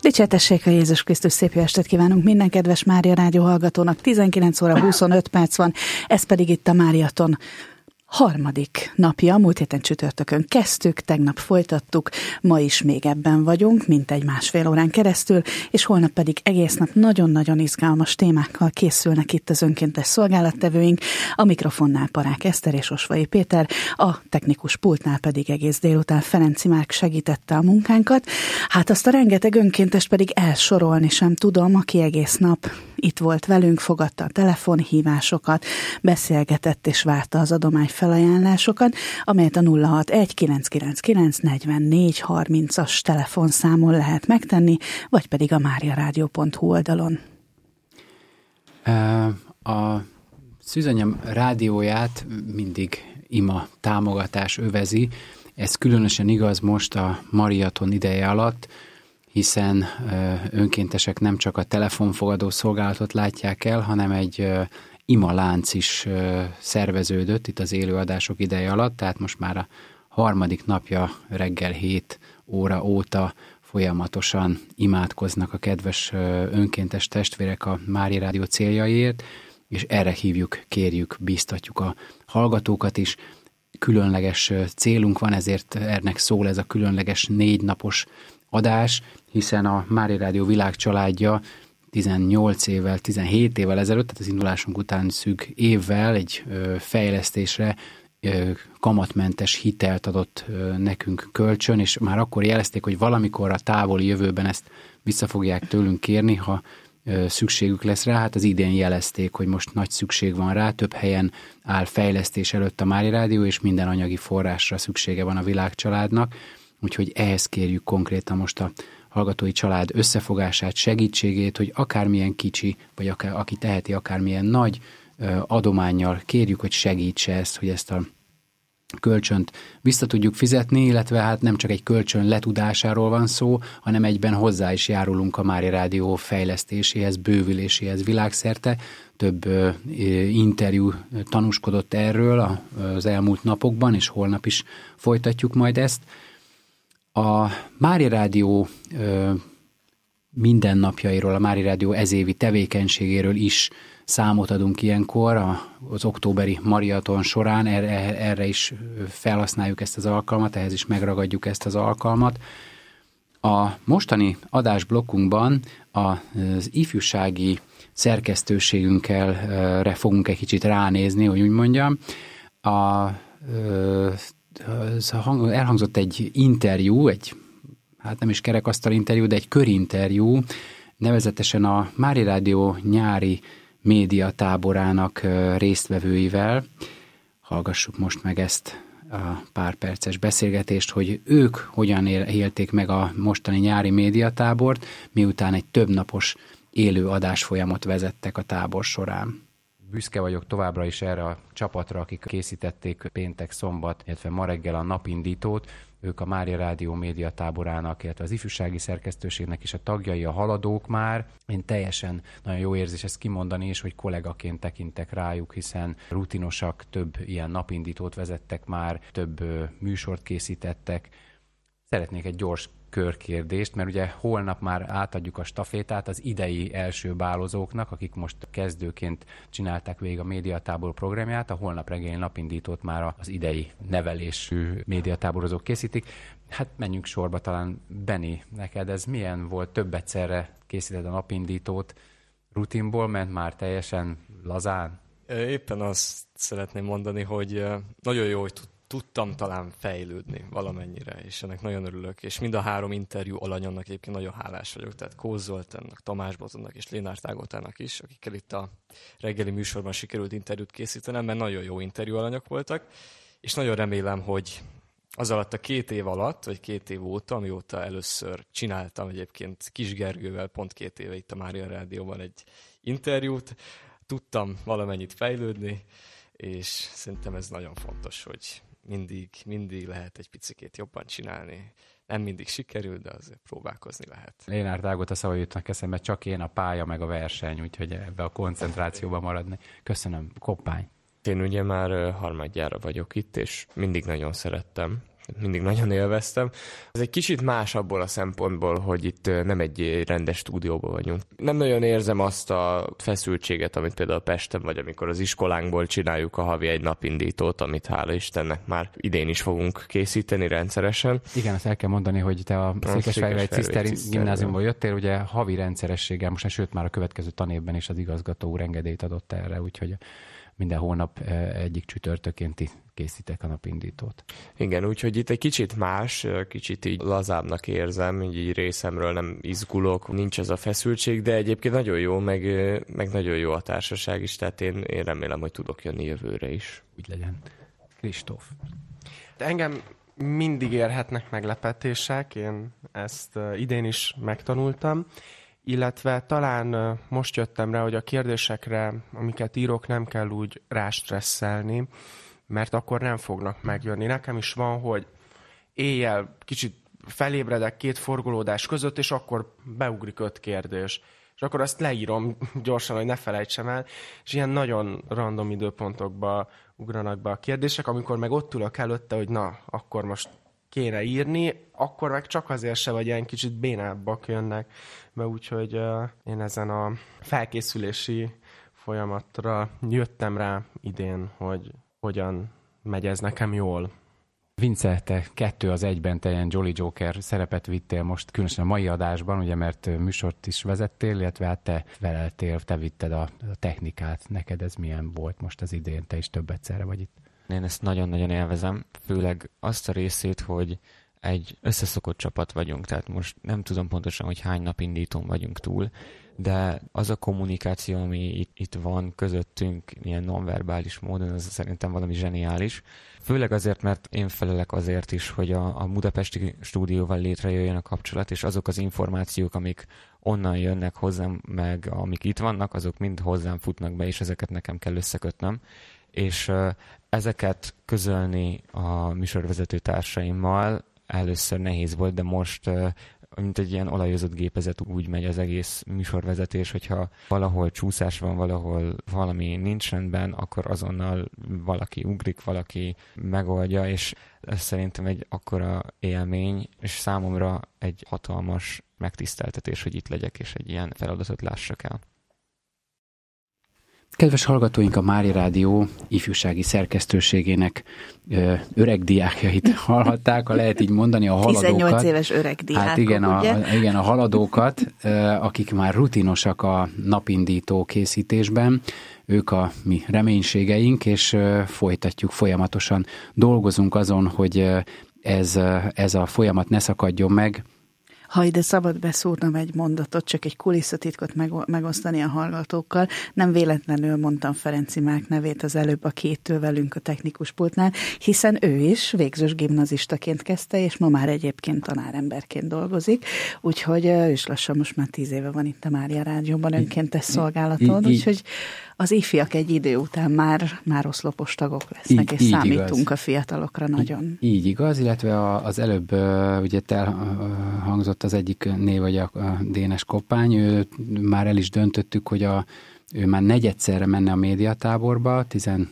Dicsértessék a Jézus Krisztus, szép jó estét kívánunk minden kedves Mária Rádió hallgatónak. 19 óra 25 perc van, ez pedig itt a Máriaton harmadik napja, múlt héten csütörtökön kezdtük, tegnap folytattuk, ma is még ebben vagyunk, mintegy másfél órán keresztül, és holnap pedig egész nap nagyon-nagyon izgalmas témákkal készülnek itt az önkéntes szolgálattevőink, a mikrofonnál Parák Eszter és Osvai Péter, a technikus pultnál pedig egész délután Ferenci Márk segítette a munkánkat. Hát azt a rengeteg önkéntest pedig elsorolni sem tudom, aki egész nap itt volt velünk, fogadta a telefonhívásokat, beszélgetett és várta az adományfelajánlásokat, amelyet a 061 999 44 30-as telefonszámon lehet megtenni, vagy pedig a mariaradio.hu oldalon. A Szűzanyám rádióját mindig ima támogatás övezi. Ez különösen igaz most a Mariaton ideje alatt, hiszen önkéntesek nem csak a telefonfogadó szolgálatot látják el, hanem egy ima lánc is szerveződött itt az élőadások ideje alatt, tehát most már a harmadik napja reggel 7 óra óta folyamatosan imádkoznak a kedves önkéntes testvérek a Mária Rádió céljaiért, és erre hívjuk, kérjük, bíztatjuk a hallgatókat is. Különleges célunk van, ezért ennek szól ez a különleges 4 napos adás, hiszen a Mária Rádió világcsaládja 17 évvel ezelőtt, tehát az indulásunk után szűk évvel egy fejlesztésre kamatmentes hitelt adott nekünk kölcsön, és már akkor jelezték, hogy valamikor a távoli jövőben ezt vissza fogják tőlünk kérni, ha szükségük lesz rá. Hát az idén jelezték, hogy most nagy szükség van rá, több helyen áll fejlesztés előtt a Mária Rádió, és minden anyagi forrásra szüksége van a világcsaládnak, úgyhogy ehhez kérjük konkrétan most a hallgatói család összefogását, segítségét, hogy akármilyen kicsi, vagy aki teheti akármilyen nagy adománnyal kérjük, hogy segítse ezt, hogy ezt a kölcsönt vissza tudjuk fizetni, illetve hát nem csak egy kölcsön letudásáról van szó, hanem egyben hozzá is járulunk a Mária Rádió fejlesztéséhez, bővüléséhez világszerte. Több interjú tanúskodott erről az elmúlt napokban, és holnap is folytatjuk majd ezt. A Mária Rádió mindennapjairól, a Mária Rádió ezévi tevékenységéről is számot adunk ilyenkor, az októberi Mariaton során, erre is felhasználjuk ezt az alkalmat, ehhez is megragadjuk ezt az alkalmat. A mostani adásblokkunkban az ifjúsági szerkesztőségünkre fogunk egy kicsit ránézni, hogy úgy mondjam. Elhangzott egy interjú, hát nem is kerekasztal interjú, de egy körinterjú, nevezetesen a Mária Rádió nyári médiatáborának résztvevőivel. Hallgassuk most meg ezt a pár perces beszélgetést, hogy ők hogyan élték meg a mostani nyári médiatábort, miután egy többnapos élő adásfolyamot vezettek a tábor során. Büszke vagyok továbbra is erre a csapatra, akik készítették péntek, szombat, illetve ma reggel a napindítót. Ők a Mária Rádió médiatáborának, illetve az ifjúsági szerkesztőségnek is a tagjai, a haladók már. Én teljesen nagyon jó érzés ezt kimondani, és hogy kollégaként tekintek rájuk, hiszen rutinosak, több ilyen napindítót vezettek már, több műsort készítettek. Szeretnék egy gyors körkérdést, mert ugye holnap már átadjuk a stafétát az idei első bálozóknak, akik most kezdőként csinálták végig a médiatábor programját, a holnap reggeli napindítót már az idei nevelésű médiatáborozók készítik. Hát menjünk sorba, talán Benni, neked ez milyen volt? Több egyszerre készíted a napindítót, rutinból ment már teljesen lazán? Éppen azt szeretném mondani, hogy nagyon jó, hogy tudtam talán fejlődni valamennyire, és ennek nagyon örülök. És mind a 3 interjú alanyomnak egyébként nagyon hálás vagyok, tehát Kóz Zoltánnak, Tamás Botonnak és Lénár Tágótának is, akikkel itt a reggeli műsorban sikerült interjút készítenem, mert nagyon jó interjú alanyok voltak, és nagyon remélem, hogy az alatt a 2 év alatt, vagy 2 év óta, amióta először csináltam egyébként Kis Gergővel pont 2 éve itt a Mária Rádióban egy interjút, tudtam valamennyit fejlődni, és szerintem ez nagyon fontos, hogy mindig lehet egy picikét jobban csinálni. Nem mindig sikerül, de azért próbálkozni lehet. Lénár Tágóta szavai jutnak eszembe, csak én, a pálya meg a verseny, úgyhogy ebbe a koncentrációban maradni. Köszönöm, Koppány. Én ugye már harmadjára vagyok itt, és mindig nagyon szerettem. mindig nagyon élveztem. Ez egy kicsit más abból a szempontból, hogy itt nem egy rendes stúdióban vagyunk. Nem nagyon érzem azt a feszültséget, amit például Pesten, vagy amikor az iskolánkból csináljuk a havi egy napindítót, amit hála Istennek már idén is fogunk készíteni rendszeresen. Igen, azt el kell mondani, hogy te a Székesfehérvári Ciszter gimnáziumból jöttél, ugye havi rendszerességgel, most sőt már a következő tanévben is az igazgató úr engedélyt adott erre, úgyhogy minden hónap egyik csütörtökén ti készítek a napindítót. Igen, úgyhogy itt egy kicsit más, kicsit így lazábbnak érzem, így részemről nem izgulok, nincs ez a feszültség, de egyébként nagyon jó, meg nagyon jó a társaság is, tehát én remélem, hogy tudok jönni jövőre is. Úgy legyen. Kristóf. Engem mindig érhetnek meglepetések, én ezt idén is megtanultam, illetve talán most jöttem rá, hogy a kérdésekre, amiket írok, nem kell úgy rástresszelni, mert akkor nem fognak megjönni. Nekem is van, hogy éjjel kicsit felébredek 2 forgolódás között, és akkor beugrik 5 kérdés. És akkor azt leírom gyorsan, hogy ne felejtsem el, és ilyen nagyon random időpontokba ugranak be a kérdések, amikor meg ott ülök előtte, hogy na, akkor most kéne írni, akkor meg csak azért se, vagy ilyen kicsit bénábbak jönnek be, úgyhogy én ezen a felkészülési folyamatra jöttem rá idén, hogy hogyan megy ez nekem jól. Vince, te 2-1-ben te ilyen Jolly Joker szerepet vittél most, különösen a mai adásban, ugye, mert műsort is vezettél, illetve hát te veleltél, te vitted a technikát. Neked ez milyen volt most az idén? Te is több egyszerre vagy itt. Én ezt nagyon-nagyon élvezem, főleg azt a részét, hogy egy összeszokott csapat vagyunk, tehát most nem tudom pontosan, hogy hány napindítón vagyunk túl, de az a kommunikáció, ami itt van közöttünk ilyen nonverbális módon, az szerintem valami zseniális. Főleg azért, mert én felelek azért is, hogy a budapesti stúdióval létrejöjjön a kapcsolat, és azok az információk, amik onnan jönnek hozzám, meg amik itt vannak, azok mind hozzám futnak be, és ezeket nekem kell összekötnöm. És ezeket közölni a műsorvezető társaimmal először nehéz volt, de most mint egy ilyen olajozott gépezet úgy megy az egész műsorvezetés, hogyha valahol csúszás van, valahol valami nincs rendben, akkor azonnal valaki ugrik, valaki megoldja, és ez szerintem egy akkora élmény, és számomra egy hatalmas megtiszteltetés, hogy itt legyek, és egy ilyen feladatot lássak el. Kedves hallgatóink, a Mária Rádió ifjúsági szerkesztőségének öreg diákjait hallhatták, ha lehet így mondani, a haladókat. 18 éves öreg diákok, hát igen, ugye? Igen, a haladókat, akik már rutinosak a napindító készítésben, ők a mi reménységeink, és folytatjuk folyamatosan. Dolgozunk azon, hogy ez a folyamat ne szakadjon meg. Ha ide szabad beszúrnom egy mondatot, csak egy kulisszatitkot megosztani a hallgatókkal. Nem véletlenül mondtam Ferenci Márk nevét az előbb, aki itt ül velünk a technikus pultnál, hiszen ő is végzős gimnazistaként kezdte, és ma már egyébként tanáremberként dolgozik, úgyhogy ő is lassan most már 10 éve van itt a Mária Rádióban önkéntes szolgálaton, úgyhogy az ifjak egy idő után már oszlopos tagok lesznek, és számítunk igaz. A fiatalokra nagyon. Így igaz, illetve az előbb ugye elhangzott az egyik név, vagy a Dénes Koppány, ő már el is döntöttük, hogy ő már negyedszerre menne a médiatáborba,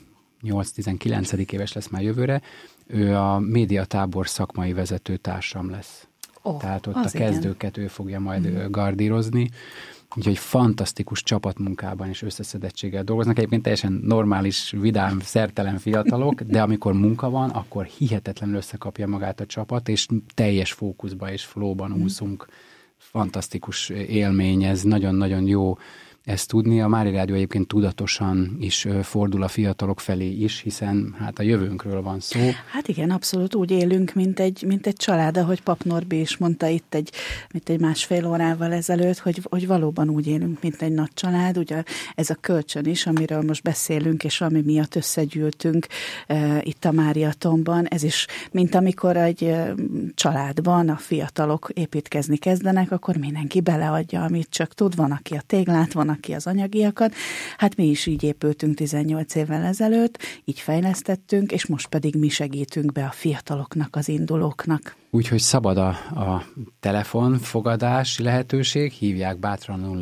18-19 éves lesz már jövőre, ő a médiatábor szakmai vezető társam lesz. Tehát ott a kezdőket ő fogja majd gardírozni. Úgyhogy fantasztikus csapatmunkában és összeszedettséggel dolgoznak. Egyébként teljesen normális, vidám, szertelen fiatalok, de amikor munka van, akkor hihetetlenül összekapja magát a csapat, és teljes fókuszba és flowban úszunk. Fantasztikus élmény, ez nagyon-nagyon jó ezt tudni. A Mária Rádió egyébként tudatosan is fordul a fiatalok felé is, hiszen hát a jövőnkről van szó. Hát igen, abszolút úgy élünk, mint egy család, ahogy Pap Norbi is mondta itt egy 1,5 órával ezelőtt, hogy valóban úgy élünk, mint egy nagy család. Ugye ez a kölcsön is, amiről most beszélünk, és ami miatt összegyűltünk itt a Máriatonban, ez is, mint amikor egy családban a fiatalok építkezni kezdenek, akkor mindenki beleadja, amit csak tud. Van, aki a téglát, van, ki az anyagiakat. Hát mi is így épültünk 18 évvel ezelőtt, így fejlesztettünk, és most pedig mi segítünk be a fiataloknak, az indulóknak. Úgyhogy szabad a telefonfogadási lehetőség, hívják bátran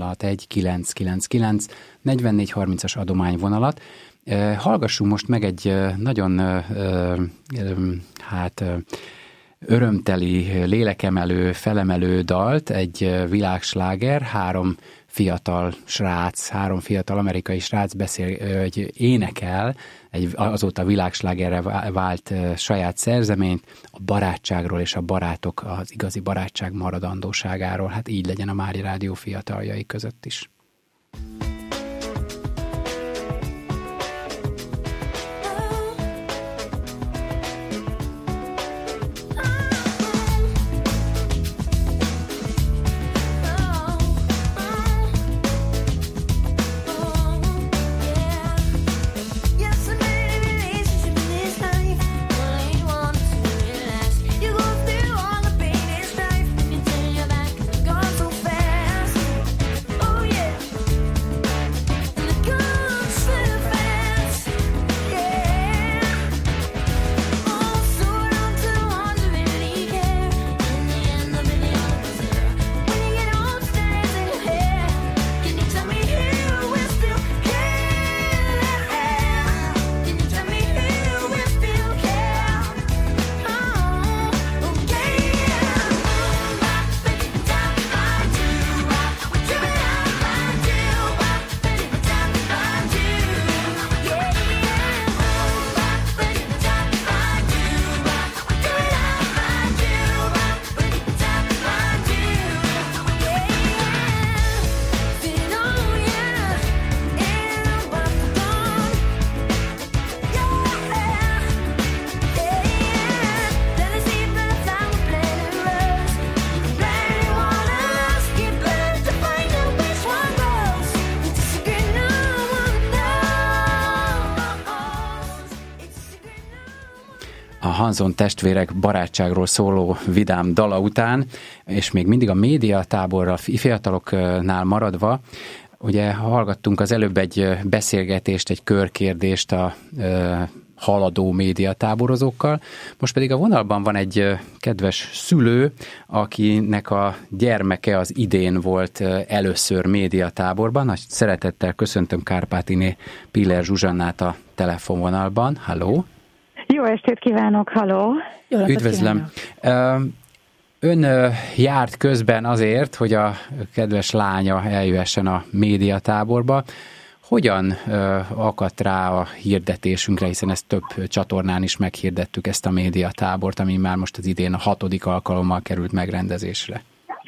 061-999-4430-as adományvonalat. Hallgassunk most meg egy nagyon örömteli, lélekemelő, felemelő dalt, egy világsláger, három fiatal amerikai srác hogy énekel, azóta világslágerre vált saját szerzeményt, a barátságról és a barátok, az igazi barátság maradandóságáról. Hát így legyen a Mária Rádió fiataljai között is. Hanson testvérek barátságról szóló vidám dala után, és még mindig a médiatáborra fiataloknál maradva, ugye hallgattunk az előbb egy beszélgetést, egy körkérdést a haladó médiatáborozókkal, most pedig a vonalban van egy kedves szülő, akinek a gyermeke az idén volt először médiatáborban. Nagy szeretettel köszöntöm Kárpátiné Piller Zsuzsannát a telefonvonalban. Halló! Jó estét kívánok, halló! Üdvözlöm! Ön járt közben azért, hogy a kedves lánya eljöhessen a médiatáborba. Hogyan akadt rá a hirdetésünkre, hiszen ezt több csatornán is meghirdettük, ezt a médiatábort, ami már most az idén a 6. alkalommal került megrendezésre?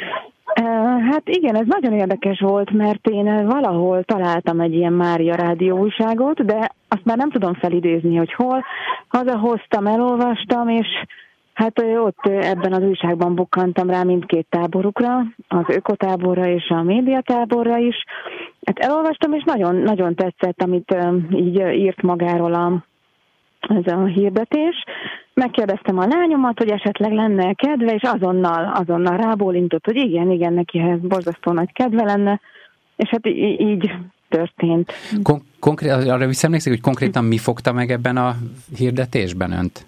Hát igen, ez nagyon érdekes volt, mert én valahol találtam egy ilyen Mária Rádió újságot, de azt már nem tudom felidézni, hogy hol. Hazahoztam, elolvastam, és hát ott ebben az újságban bukkantam rá mindkét táborukra, az ökotáborra és a médiatáborra is. Hát elolvastam, és nagyon, nagyon tetszett, amit így írt magáról ez a hirdetés. Megkérdeztem a lányomat, hogy esetleg lenne kedve, és azonnal rábólintott, hogy igen, neki ehhez borzasztó nagy kedve lenne, és hát így történt. Arra visszaemlékszik, hogy konkrétan mi fogta meg ebben a hirdetésben önt?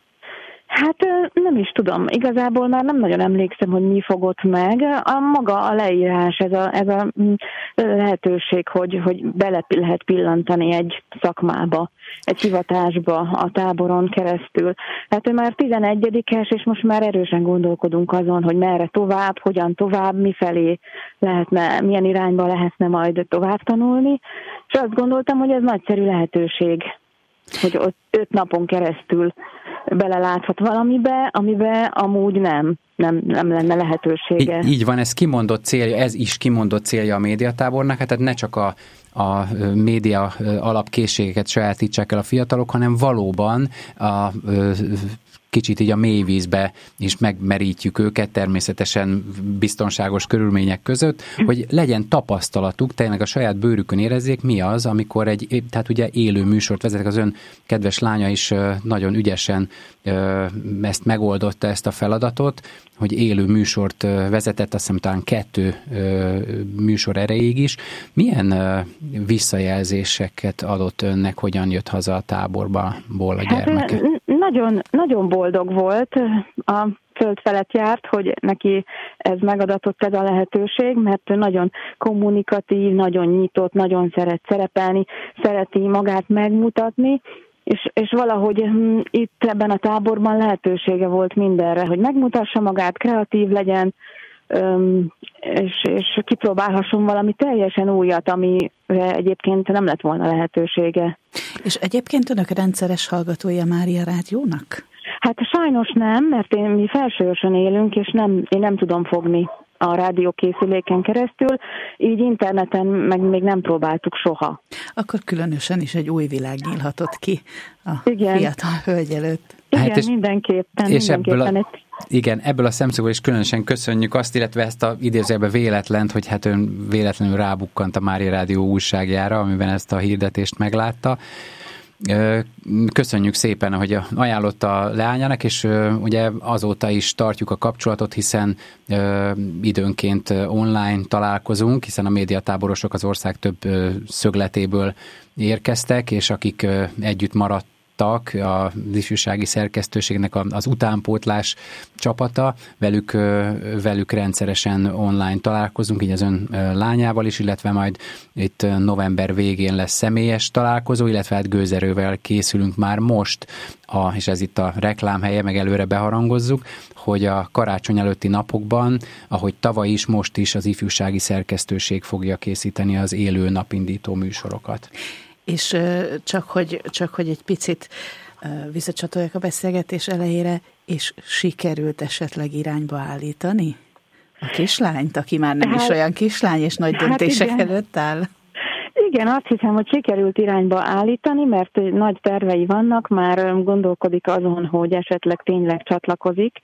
Hát nem is tudom. Igazából már nem nagyon emlékszem, hogy mi fogott meg. Maga a leírás, ez a lehetőség, hogy bele lehet pillantani egy szakmába, egy hivatásba a táboron keresztül. Hát ő már 11-es, és most már erősen gondolkodunk azon, hogy merre tovább, hogyan tovább, mifelé lehetne, milyen irányba lehetne majd tovább tanulni. És azt gondoltam, hogy ez nagyszerű lehetőség, hogy ott 5 napon keresztül beleláthat valamibe, amiben amúgy nem lenne lehetősége. Így van, ez is kimondott célja a médiatábornak, hát ne csak a média alapkészségeket sajátítsák el a fiatalok, hanem valóban kicsit így a mélyvízbe is megmerítjük őket, természetesen biztonságos körülmények között, hogy legyen tapasztalatuk, tényleg a saját bőrükön érezzék, mi az, amikor tehát ugye élő műsort vezetek, az ön kedves lánya is nagyon ügyesen ezt megoldotta, ezt a feladatot, hogy élő műsort vezetett, azt hiszem talán 2 műsor erejéig is. Milyen visszajelzéseket adott önnek, hogyan jött haza a táborból a gyermeke? Hát, nagyon, nagyon boldog volt, a föld felett járt, hogy neki ez megadatott ez a lehetőség, mert nagyon kommunikatív, nagyon nyitott, nagyon szeret szerepelni, szereti magát megmutatni, és valahogy itt ebben a táborban lehetősége volt mindenre, hogy megmutassa magát, kreatív legyen, és kipróbálhasson valami teljesen újat, amire egyébként nem lett volna lehetősége. És egyébként önök rendszeres hallgatója Mária Rádiónak? Hát sajnos nem, mert mi Felsőörsön élünk, és én nem tudom fogni a rádiókészüléken keresztül, így interneten meg még nem próbáltuk soha. Akkor különösen is egy új világ nyílhatott ki a fiatal hölgy előtt. Igen, hát mindenképpen. Igen, ebből a szemszögből is különösen köszönjük azt, illetve ezt a idézőjelben véletlent, hogy hát ön véletlenül rábukkant a Mária Rádió újságjára, amiben ezt a hirdetést meglátta. Köszönjük szépen, hogy ajánlotta a leányának, és ugye azóta is tartjuk a kapcsolatot, hiszen időnként online találkozunk, hiszen a médiatáborosok az ország több szögletéből érkeztek, és akik együtt maradtak, az ifjúsági szerkesztőségnek az utánpótlás csapata, velük rendszeresen online találkozunk, így az ön lányával is, illetve majd itt november végén lesz személyes találkozó, illetve hát gőzerővel készülünk már most, és ez itt a reklámhelye, meg előre beharangozzuk, hogy a karácsony előtti napokban, ahogy tavaly is, most is az ifjúsági szerkesztőség fogja készíteni az élő napindító műsorokat. És csak hogy egy picit visszacsatoljak a beszélgetés elejére, és sikerült esetleg irányba állítani a kislányt, aki már nem is olyan kislány, és nagy döntések előtt áll? Igen, azt hiszem, hogy sikerült irányba állítani, mert nagy tervei vannak, már gondolkodik azon, hogy esetleg tényleg csatlakozik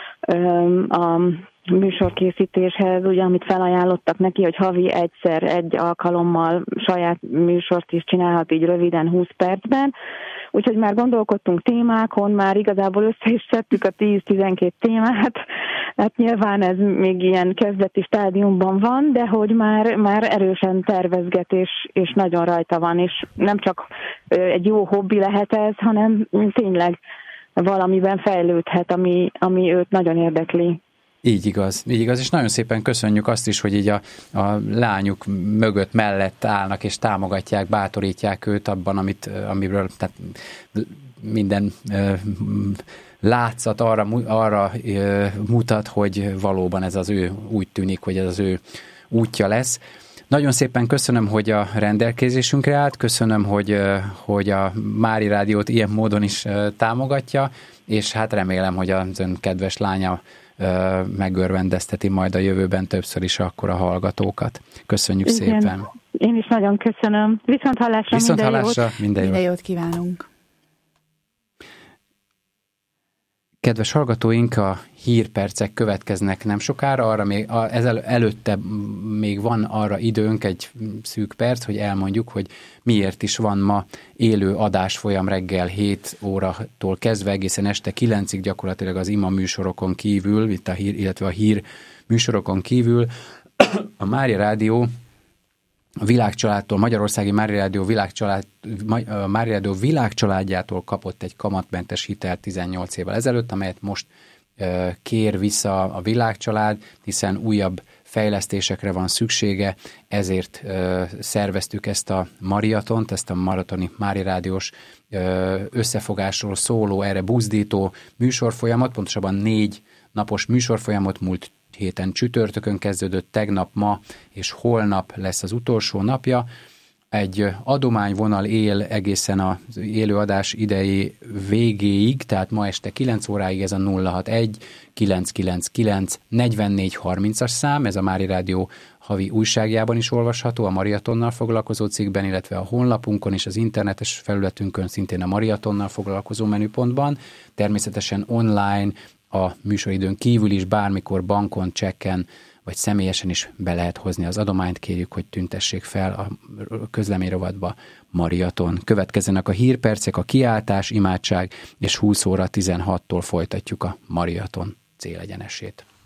a műsorkészítéshez, ugye, amit felajánlottak neki, hogy havi egyszer, egy alkalommal saját műsort is csinálhat így röviden 20 percben. Úgyhogy már gondolkodtunk témákon, már igazából össze is szedtük a 10-12 témát. Hát nyilván ez még ilyen kezdeti stádiumban van, de hogy már erősen tervezget, és nagyon rajta van, és nem csak egy jó hobbi lehet ez, hanem tényleg valamiben fejlődhet, ami őt nagyon érdekli. Így igaz, és nagyon szépen köszönjük azt is, hogy így a lányuk mögött, mellett állnak, és támogatják, bátorítják őt abban, amiről tehát minden látszat arra mutat, hogy valóban ez az ő, úgy tűnik, hogy ez az ő útja lesz. Nagyon szépen köszönöm, hogy a rendelkezésünkre állt, köszönöm, hogy a Mári Rádiót ilyen módon is támogatja, és hát remélem, hogy az ön kedves lánya megörvendezteti majd a jövőben többször is akkor a hallgatókat. Köszönjük szépen. Én is nagyon köszönöm. Viszonthallásra, minden jót kívánunk. Kedves hallgatóink, a hírpercek következnek nem sokára, előtte még van arra időnk, egy szűk perc, hogy elmondjuk, hogy miért is van ma élő adásfolyam reggel 7 órától kezdve egészen este 9-ig gyakorlatilag az ima műsorokon kívül, itt illetve a hír műsorokon kívül a Mária Rádió a világcsaládtól, Magyarországi Mária Rádió világcsaládjától kapott egy kamatmentes hitelt 18 évvel ezelőtt, amelyet most kér vissza a világcsalád, hiszen újabb fejlesztésekre van szüksége, ezért szerveztük ezt a maratont, ezt a maratoni Mária Rádiós összefogásról szóló, erre buzdító műsorfolyamat, pontosabban 4 napos műsorfolyamot múlt héten csütörtökön kezdődött, tegnap, ma és holnap lesz az utolsó napja. Egy adományvonal él egészen az élőadás idei végéig, tehát ma este 9 óráig ez a 061 999 44 30-as szám, ez a Mária Rádió havi újságjában is olvasható, a maratonnal foglalkozó cikkben, illetve a honlapunkon és az internetes felületünkön szintén a maratonnal foglalkozó menüpontban, természetesen online, a műsoridőn kívül is bármikor bankon, csekken vagy személyesen is be lehet hozni az adományt, kérjük, hogy tüntessék fel a közleményrovatba maraton. Következzenek a hírpercek, a kiáltás, imádság, és 20 óra 16-tól folytatjuk a maraton célegyenesét.